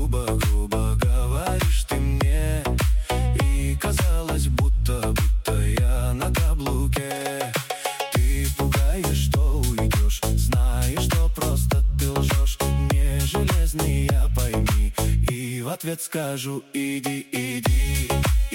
грубо говоришь ты мне. И казалось, будто я на каблуке. Ты пугаешь, что уйдешь, знаешь, что просто ты лжешь. Не железный, я пойми, и в ответ скажу: иди, иди.